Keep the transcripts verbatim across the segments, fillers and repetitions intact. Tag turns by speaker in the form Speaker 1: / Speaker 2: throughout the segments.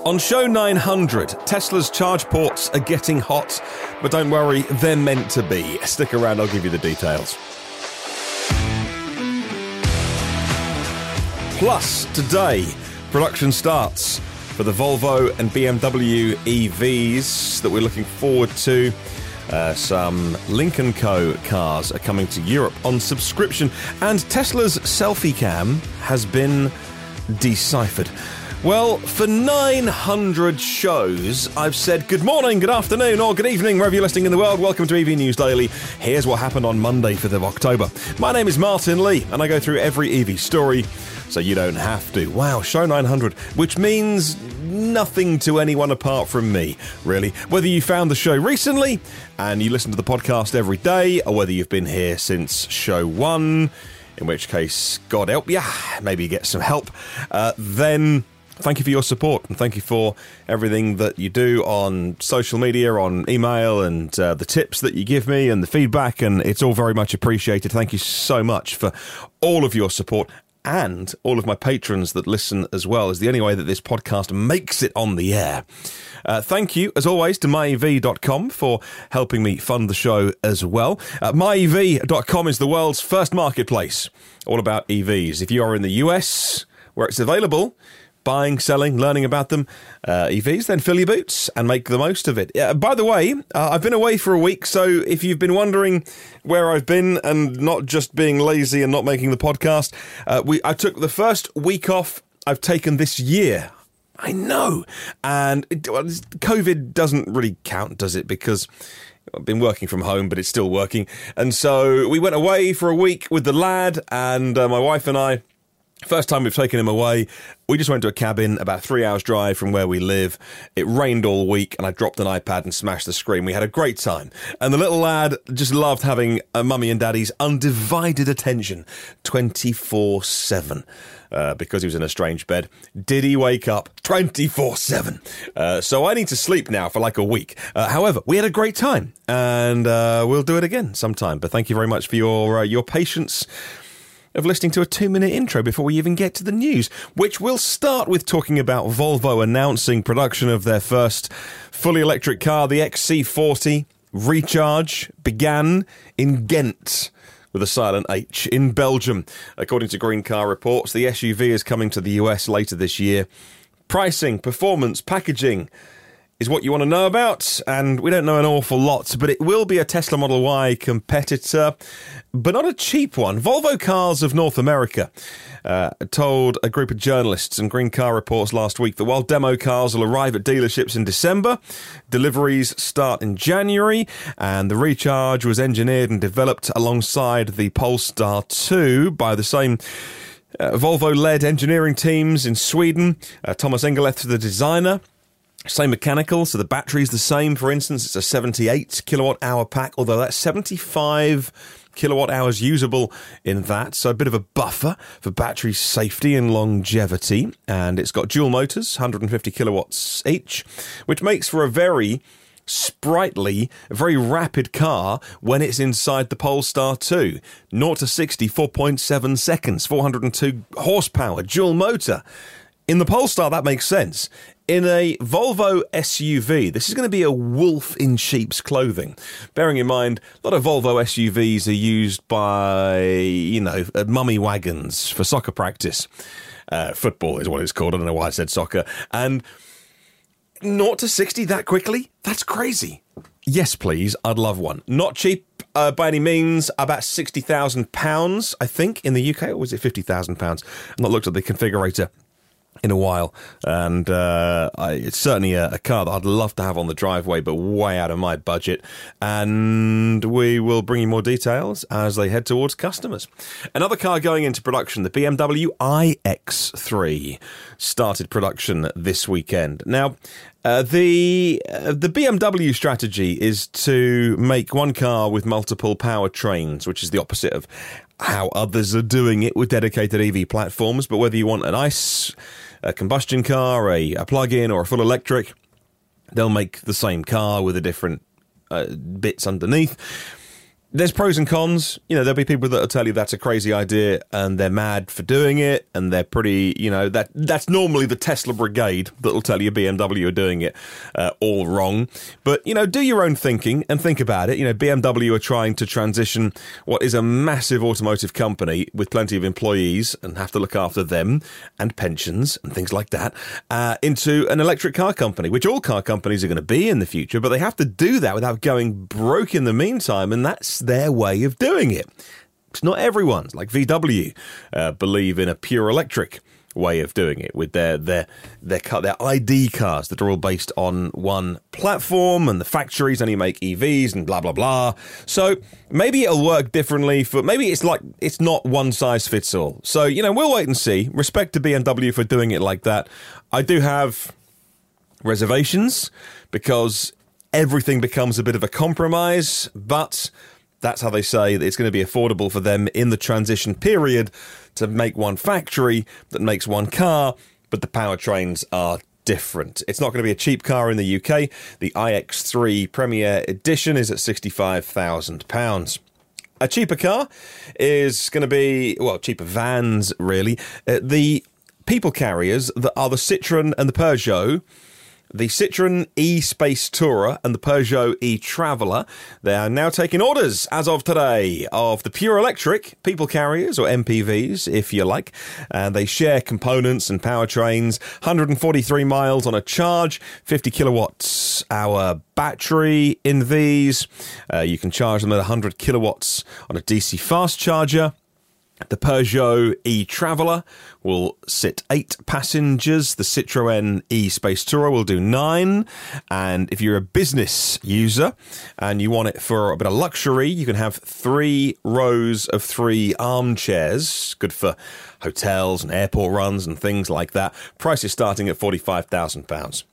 Speaker 1: On show nine hundred, Tesla's charge ports are getting hot, but don't worry, they're meant to be. Stick around, I'll give you the details. Plus, today, production starts for the Volvo and B M W E Vs that we're looking forward to. Uh, some Lynk and Co cars are coming to Europe on subscription, and Tesla's selfie cam has been deciphered. Well, for nine hundred shows, I've said good morning, good afternoon, or good evening, wherever you're listening in the world. Welcome to E V News Daily. Here's what happened on Monday, fifth of October. My name is Martin Lee, and I go through every E V story so you don't have to. Wow, show nine hundred, which means nothing to anyone apart from me, really. Whether you found the show recently and you listen to the podcast every day, or whether you've been here since show one, in which case, God help ya, maybe you get some help, uh, then thank you for your support, and thank you for everything that you do on social media, on email, and uh, the tips that you give me and the feedback, and it's all very much appreciated. Thank you so much for all of your support. And all of my patrons that listen as well is the only way that this podcast makes it on the air. Uh, thank you, as always, to my E V dot com for helping me fund the show as well. Uh, my E V dot com is the world's first marketplace, all about E Vs. If you are in the U S, where it's available, buying, selling, learning about them, uh, E Vs, then fill your boots and make the most of it. Uh, by the way, uh, I've been away for a week, so if you've been wondering where I've been and not just being lazy and not making the podcast, uh, we I took the first week off I've taken this year. I know. And it, well, COVID doesn't really count, does it? Because I've been working from home, but it's still working. And so we went away for a week with the lad, and uh, my wife and I. First time we've taken him away. We just went to a cabin about three hours drive from where we live. It rained all week, and I dropped an iPad and smashed the screen. We had a great time. And the little lad just loved having a mummy and daddy's undivided attention twenty-four seven. Uh, because he was in a strange bed. Did he wake up twenty-four seven? Uh, so I need to sleep now for like a week. Uh, however, we had a great time, and uh, we'll do it again sometime. But thank you very much for your uh, your patience of listening to a two-minute intro before we even get to the news, which will start with talking about Volvo announcing production of their first fully electric car, the X C forty. Recharge began in Ghent, with a silent H, in Belgium. According to Green Car Reports, the S U V is coming to the U S later this year. Pricing, performance, packaging is what you want to know about, and we don't know an awful lot, but it will be a Tesla Model Y competitor, but not a cheap one. Volvo Cars of North America uh, told a group of journalists and Green Car Reports last week that while demo cars will arrive at dealerships in December, deliveries start in January, and the Recharge was engineered and developed alongside the Polestar two by the same uh, Volvo-led engineering teams in Sweden. Uh, Thomas Engeleth, the designer. Same mechanical, so the battery's the same. For instance, it's a seventy-eight kilowatt hour pack, although that's seventy-five kilowatt hours usable in that, so a bit of a buffer for battery safety and longevity. And it's got dual motors, one hundred fifty kilowatts each, which makes for a very sprightly, very rapid car when it's inside the Polestar two. zero to sixty, four point seven seconds, four hundred two horsepower, dual motor. In the Polestar, that makes sense. In a Volvo S U V, this is going to be a wolf in sheep's clothing. Bearing in mind, a lot of Volvo S U Vs are used by, you know, mummy wagons for soccer practice. Uh, football is what it's called. I don't know why I said soccer. And zero to sixty that quickly? That's crazy. Yes, please. I'd love one. Not cheap uh, by any means. About sixty thousand pounds, I think, in the U K. Or was it fifty thousand pounds? I've not looked at the configurator in a while, and uh, I, it's certainly a, a car that I'd love to have on the driveway, but way out of my budget, and we will bring you more details as they head towards customers. Another car going into production, the B M W i X three, started production this weekend. Now, uh, the uh, the B M W strategy is to make one car with multiple powertrains, which is the opposite of how others are doing it with dedicated E V platforms. But whether you want an ICE, a combustion car, a, a plug-in, or a full electric, they'll make the same car with the different uh, bits underneath. there's pros and cons. You know, there'll be people that'll tell you that's a crazy idea and they're mad for doing it, and they're pretty, you know, that that's normally the Tesla brigade that'll tell you B M W are doing it uh, all wrong. But, you know, do your own thinking and think about it. You know, B M W are trying to transition what is a massive automotive company with plenty of employees and have to look after them and pensions and things like that uh, into an electric car company, which all car companies are going to be in the future, but they have to do that without going broke in the meantime, and that's their way of doing it. It's not everyone's. Like V W uh, believe in a pure electric way of doing it with their their their car, their I D cars that are all based on one platform, and the factories only make E Vs and blah blah blah. So maybe it'll work differently for maybe it's like it's not one size fits all. So, you know, we'll wait and see. Respect to B M W for doing it like that. I do have reservations because everything becomes a bit of a compromise, but that's how they say that it's going to be affordable for them in the transition period to make one factory that makes one car, but the powertrains are different. It's not going to be a cheap car in the U K. The i X three Premier Edition is at sixty-five thousand pounds. A cheaper car is going to be, well, cheaper vans, really. Uh, the people carriers that are the Citroën and the Peugeot. The Citroën E-Space Tourer and the Peugeot E-Traveller, they are now taking orders, as of today, of the pure electric people carriers, or M P Vs, if you like. And they share components and powertrains, one hundred forty-three miles on a charge, fifty kilowatts hour battery in these. Uh, you can charge them at one hundred kilowatts on a D C fast charger. The Peugeot E-Traveller will sit eight passengers. The Citroën E-Space Tourer will do nine. And if you're a business user and you want it for a bit of luxury, you can have three rows of three armchairs. Good for hotels and airport runs and things like that. Price is starting at forty-five thousand pounds.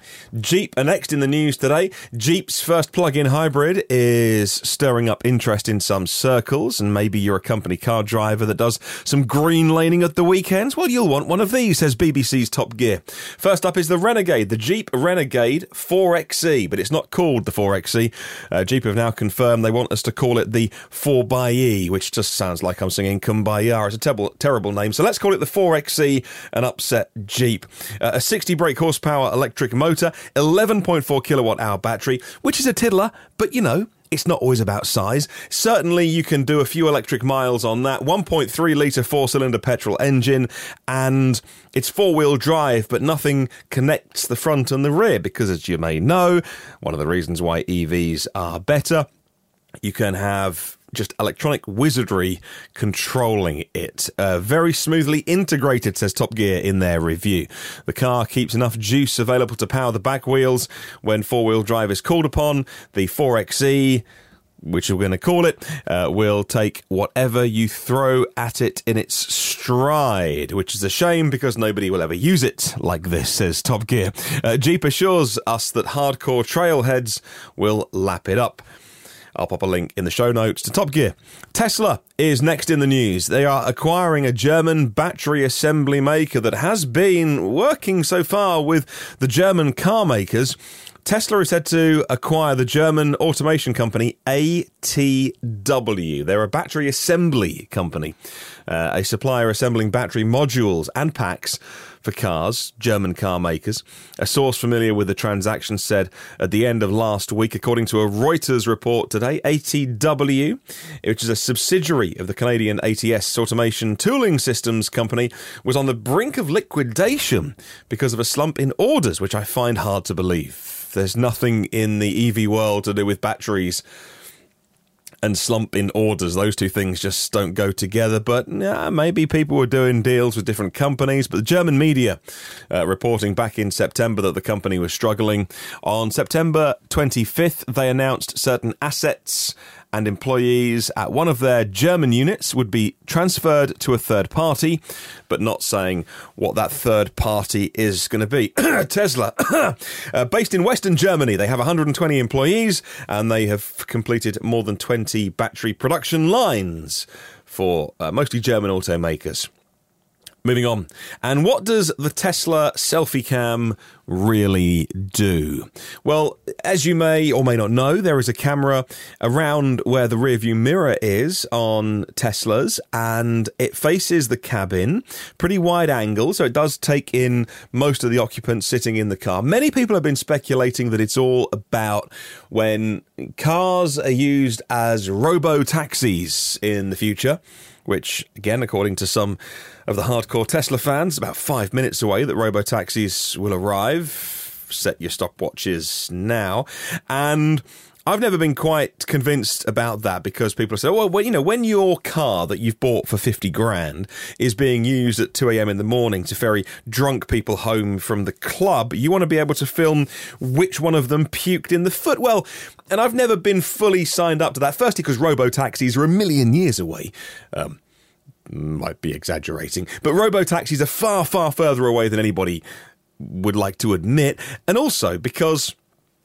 Speaker 1: Jeep are next in the news today. Jeep's first plug-in hybrid is stirring up interest in some circles, and maybe you're a company car driver that does some green laning at the weekends. Well, you'll want one of these, says B B C's Top Gear. First up is the Renegade, the Jeep Renegade four X E, but it's not called the four X E. Uh, Jeep have now confirmed they want us to call it the four by E, which just sounds like I'm singing Kumbaya. It's a terrible, terrible name, so let's call it the four X E and upset Jeep. Uh, a sixty brake horsepower electric motor, eleven point four kilowatt hour battery, which is a tiddler, but you know, it's not always about size. Certainly you can do a few electric miles on that. one point three litre four-cylinder petrol engine, and it's four-wheel drive, but nothing connects the front and the rear because, as you may know, one of the reasons why E Vs are better, you can have just electronic wizardry controlling it. Uh, very smoothly integrated, says Top Gear in their review. The car keeps enough juice available to power the back wheels when four-wheel drive is called upon. The four X E, which we're going to call it, uh, will take whatever you throw at it in its stride, which is a shame because nobody will ever use it like this, says Top Gear. Uh, Jeep assures us that hardcore trailheads will lap it up. I'll pop a link in the show notes to Top Gear. Tesla is next in the news. They are acquiring a German battery assembly maker that has been working so far with the German car makers. Tesla is said to acquire the German automation company A T W. They're a battery assembly company, uh, a supplier assembling battery modules and packs for cars, German car makers. A source familiar with the transaction said at the end of last week, according to a Reuters report today, A T W, which is a subsidiary of the Canadian A T S Automation Tooling Systems company, was on the brink of liquidation because of a slump in orders, which I find hard to believe. There's nothing in the E V world to do with batteries and slump in orders. Those two things just don't go together. But yeah, maybe people were doing deals with different companies. But the German media uh, reporting back in September that the company was struggling. On September twenty-fifth, they announced certain assets and employees at one of their German units would be transferred to a third party, but not saying what that third party is going to be. Tesla, uh, based in Western Germany, they have one hundred twenty employees, and they have completed more than twenty battery production lines for uh, mostly German automakers. Moving on. And what does the Tesla selfie cam really do? Well, as you may or may not know, there is a camera around where the rearview mirror is on Teslas, and it faces the cabin, pretty wide angle, so it does take in most of the occupants sitting in the car. Many people have been speculating that it's all about when cars are used as robo-taxis in the future, which, again, according to some of the hardcore Tesla fans, about five minutes away that robo-taxis will arrive. Set your stopwatches now. And I've never been quite convinced about that, because people say, well, well, you know, when your car that you've bought for fifty grand is being used at two a.m. in the morning to ferry drunk people home from the club, you want to be able to film which one of them puked in the foot. Well, and I've never been fully signed up to that. Firstly, because robo-taxis are a million years away. Um, might be exaggerating. But robo-taxis are far, far further away than anybody would like to admit. And also because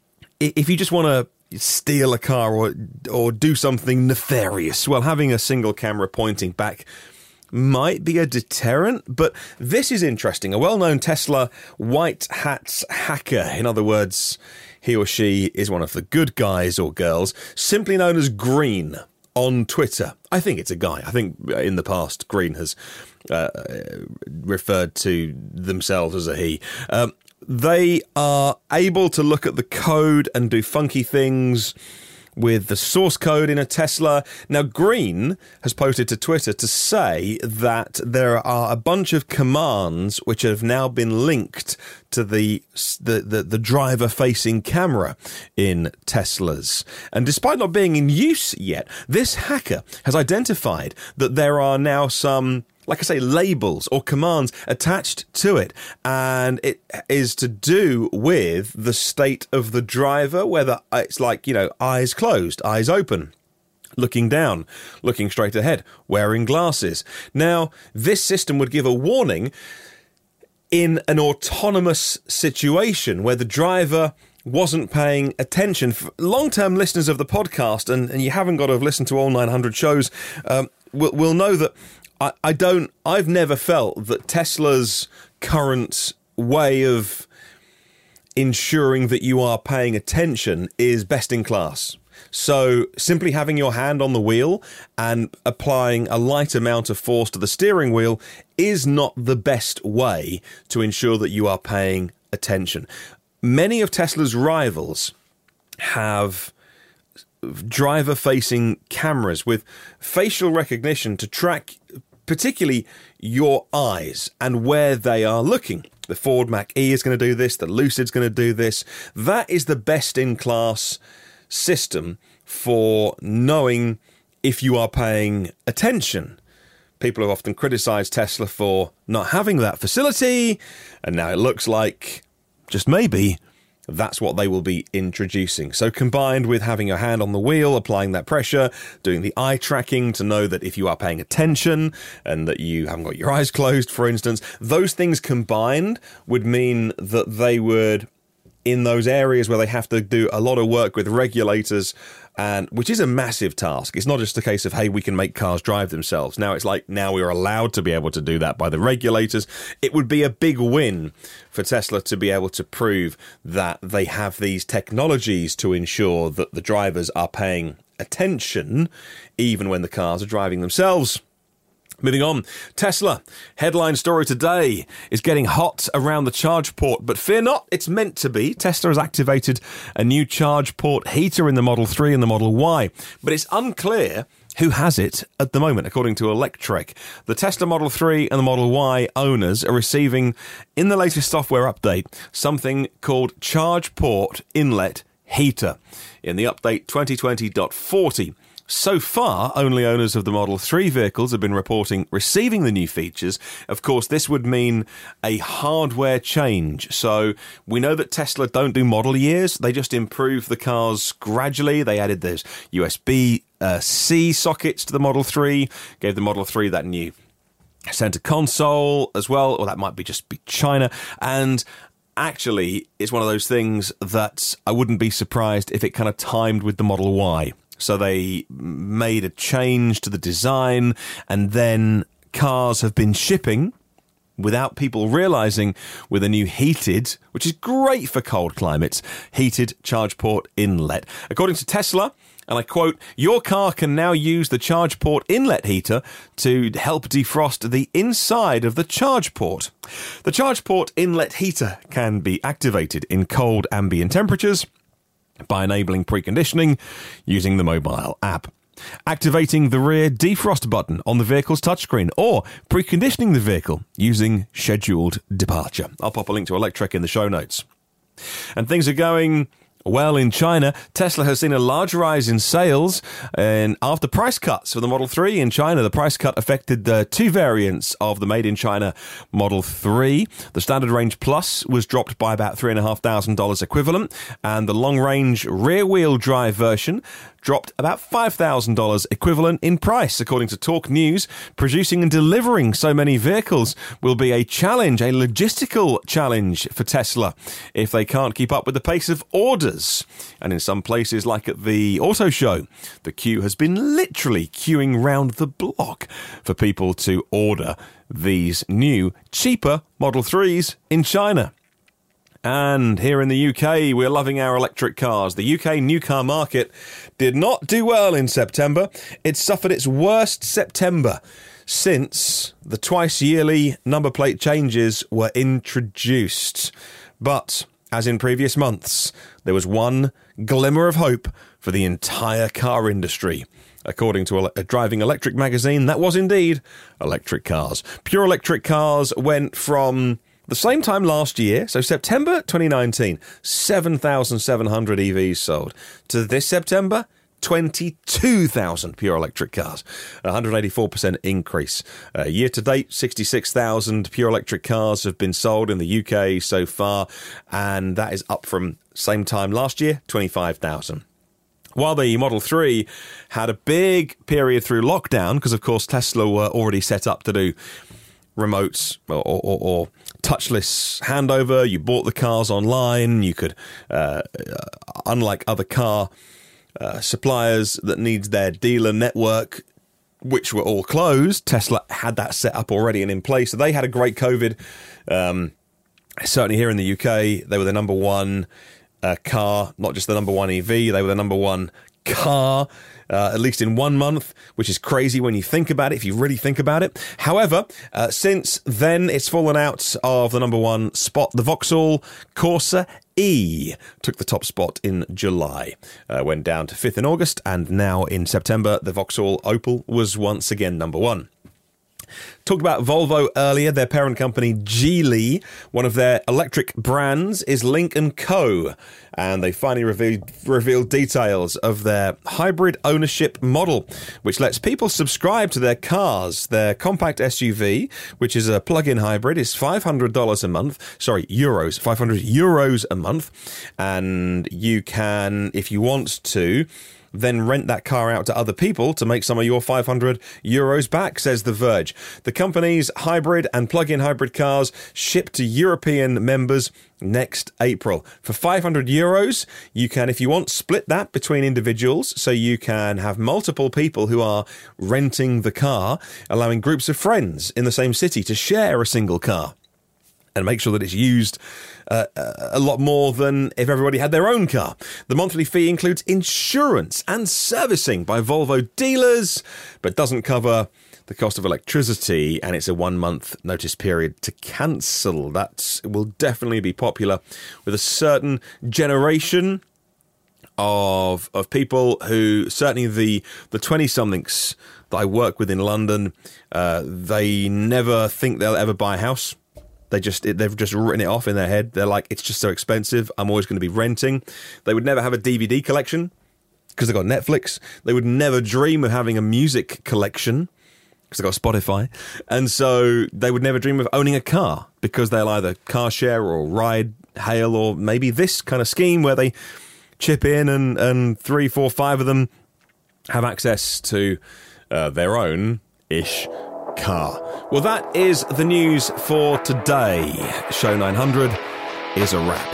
Speaker 1: if you just want to steal a car or or do something nefarious, well, having a single camera pointing back might be a deterrent. But this is interesting. A well-known Tesla white hats hacker, in other words, he or she is one of the good guys or girls, simply known as Green on Twitter. I think it's a guy. I think in the past, Green has uh, referred to themselves as a he. Um, they are able to look at the code and do funky things with the source code in a Tesla. Now, Green has posted to Twitter to say that there are a bunch of commands which have now been linked to the the, the, the driver-facing camera in Teslas. And despite not being in use yet, this hacker has identified that there are now some, like I say, labels or commands attached to it, and it is to do with the state of the driver, whether it's like, you know, eyes closed, eyes open, looking down, looking straight ahead, wearing glasses. Now, this system would give a warning in an autonomous situation where the driver wasn't paying attention. For long-term listeners of the podcast, and, and you haven't got to have listened to all nine hundred shows, um, will, will know that I, I don't, I've never felt that Tesla's current way of ensuring that you are paying attention is best in class. So simply having your hand on the wheel and applying a light amount of force to the steering wheel is not the best way to ensure that you are paying attention. Many of Tesla's rivals have driver-facing cameras with facial recognition to track particularly your eyes and where they are looking. The Ford Mach-E is going to do this. The Lucid's going to do this. That is the best-in-class system for knowing if you are paying attention. People have often criticised Tesla for not having that facility, and now it looks like, just maybe, that's what they will be introducing. So combined with having your hand on the wheel, applying that pressure, doing the eye tracking to know that if you are paying attention and that you haven't got your eyes closed, for instance, those things combined would mean that they would, in those areas where they have to do a lot of work with regulators, and which is a massive task. It's not just a case of, hey, we can make cars drive themselves. Now it's like, now we're allowed to be able to do that by the regulators. It would be a big win for Tesla to be able to prove that they have these technologies to ensure that the drivers are paying attention, even when the cars are driving themselves. Moving on, Tesla, headline story today, is getting hot around the charge port, but fear not, it's meant to be. Tesla has activated a new charge port heater in the Model three and the Model Y, but it's unclear who has it at the moment, according to Electrek. The Tesla Model three and the Model Y owners are receiving, in the latest software update, something called Charge Port Inlet Heater in the update twenty twenty point forty. So far, only owners of the Model three vehicles have been reporting receiving the new features. Of course, this would mean a hardware change. So we know that Tesla don't do model years. They just improve the cars gradually. They added those U S B C sockets to the Model three, gave the Model three that new center console as well, or that might be just be China. And actually, it's one of those things that I wouldn't be surprised if it kind of timed with the Model Y. So they made a change to the design, and then cars have been shipping without people realizing with a new heated, which is great for cold climates, heated charge port inlet. According to Tesla, and I quote, "Your car can now use the charge port inlet heater to help defrost the inside of the charge port. The charge port inlet heater can be activated in cold ambient temperatures by enabling preconditioning using the mobile app, activating the rear defrost button on the vehicle's touchscreen, or preconditioning the vehicle using scheduled departure." I'll pop a link to Electrek in the show notes. And things are going well in China. Tesla has seen a large rise in sales and after price cuts for the Model three in China. The price cut affected the two variants of the made-in-China Model three. The Standard Range Plus was dropped by about three thousand five hundred dollars equivalent, and the long-range rear-wheel drive version dropped about five thousand dollars equivalent in price. According to Talk News, producing and delivering so many vehicles will be a challenge, a logistical challenge for Tesla if they can't keep up with the pace of orders. And in some places, like at the auto show, the queue has been literally queuing round the block for people to order these new, cheaper Model threes in China. And here in the U K, we're loving our electric cars. The U K new car market did not do well in September. It suffered its worst September since the twice-yearly number plate changes were introduced. But, as in previous months, there was one glimmer of hope for the entire car industry. According to a Driving Electric magazine, that was indeed electric cars. Pure electric cars went from the same time last year, so September twenty nineteen, seven thousand seven hundred E Vs sold. To this September, twenty-two thousand pure electric cars, a one hundred eighty-four percent increase. Uh, year to date, sixty-six thousand pure electric cars have been sold in the U K so far, and that is up from same time last year, twenty-five thousand. While the Model three had a big period through lockdown, because of course Tesla were already set up to do remotes or, or, or touchless handover. You bought the cars online. You could, uh, unlike other car uh, suppliers that needs their dealer network, which were all closed, Tesla had that set up already and in place. So they had a great COVID. Um, certainly here in the U K, they were the number one uh, car, not just the number one E V. They were the number one car, uh, at least in one month, which is crazy when you think about it, if you really think about it. However, uh, since then, it's fallen out of the number one spot. The Vauxhall Corsa E took the top spot in July, uh, went down to fifth in August, and now in September, the Vauxhall Opel was once again number one. Talked about Volvo earlier. Their parent company, Geely, one of their electric brands is Lynk and Co. And they finally revealed, revealed details of their hybrid ownership model, which lets people subscribe to their cars. Their compact S U V, which is a plug-in hybrid, is five hundred dollars a month. Sorry, euros. five hundred euros a month. And you can, if you want to, then rent that car out to other people to make some of your five hundred euros back, says The Verge. The company's hybrid and plug-in hybrid cars ship to European members next April. For five hundred euros, you can, if you want, split that between individuals, so you can have multiple people who are renting the car, allowing groups of friends in the same city to share a single car and make sure that it's used uh, a lot more than if everybody had their own car. The monthly fee includes insurance and servicing by Volvo dealers, but doesn't cover the cost of electricity, and it's a one-month notice period to cancel. That will definitely be popular with a certain generation of of people who, certainly the the twenty-somethings that I work with in London, uh, they never think they'll ever buy a house. They just, they've just written it off in their head. They're like, it's just so expensive. I'm always going to be renting. They would never have a D V D collection because they've got Netflix. They would never dream of having a music collection because they've got Spotify. And so they would never dream of owning a car because they'll either car share or ride hail, or maybe this kind of scheme where they chip in and, and three, four, five of them have access to uh, their own-ish car. Well, that is the news for today. Show nine hundred is a wrap.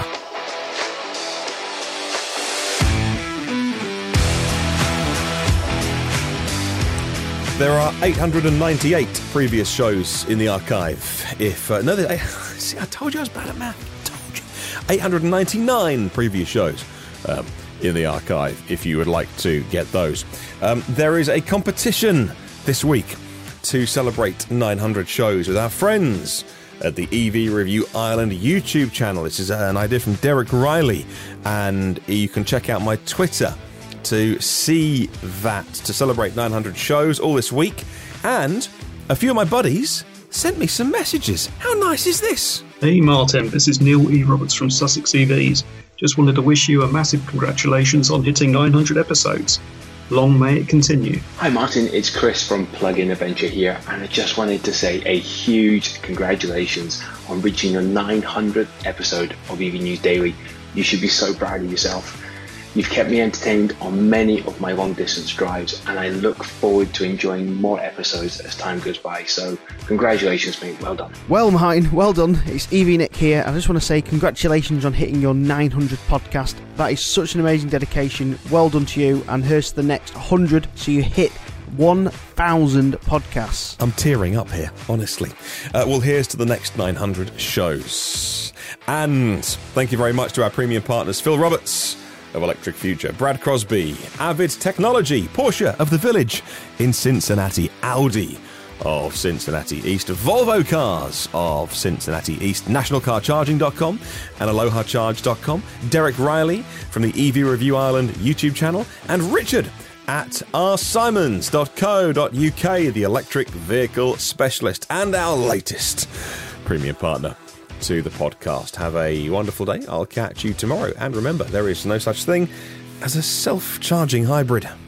Speaker 1: There are eight hundred ninety-eight previous shows in the archive. If uh, no, they, see, I told you I was bad at math. I told you. eight hundred ninety-nine previous shows um, in the archive. If you would like to get those, um, there is a competition this week to celebrate nine hundred shows with our friends at the E V Review Ireland YouTube channel. This is an idea from Derek Riley, and you can check out my Twitter to see that, to celebrate nine hundred shows all this week. And a few of my buddies sent me some messages. How nice is this?
Speaker 2: Hey Martin, this is Neil E. Roberts from Sussex E Vs. Just wanted to wish you a massive congratulations on hitting nine hundred episodes. Long may it continue.
Speaker 3: Hi Martin, it's Chris from Plug-in Adventure here, and I just wanted to say a huge congratulations on reaching your nine hundredth episode of E V News Daily. You should be so proud of yourself. You've kept me entertained on many of my long distance drives, and I look forward to enjoying more episodes as time goes by. So congratulations mate, well done.
Speaker 4: Well Martin, well done. It's E V Nick here. I just want to say congratulations on hitting your nine hundredth podcast. That is such an amazing dedication. Well done to you, and here's to the next one hundred so you hit one thousand podcasts.
Speaker 1: I'm tearing up here, honestly. Uh, well, here's to the next nine hundred shows. And thank you very much to our premium partners, Phil Roberts of Electric Future, Brad Crosby, Avid Technology, Porsche of the Village in Cincinnati, Audi of Cincinnati East, Volvo Cars of Cincinnati East, national car charging dot com and aloha charge dot com, Derek Riley from the E V Review Ireland YouTube channel, and Richard at r simons dot co dot u k, the electric vehicle specialist, and our latest premium partner to the podcast. Have a wonderful day. I'll catch you tomorrow. And remember, there is no such thing as a self-charging hybrid.